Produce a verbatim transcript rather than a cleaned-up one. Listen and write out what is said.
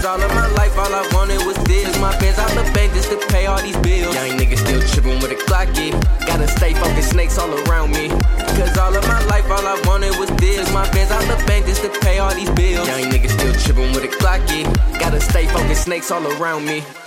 Cause all of my life, all I wanted was this. My bands out the bank just to pay all these bills. Young niggas still tripping with a Glocky. Gotta stay focused, snakes all around me. Cause all of my life, all I wanted was this. My bands out the bank just to pay all these bills. Young niggas still tripping with a Glocky. Gotta stay focused, snakes all around me.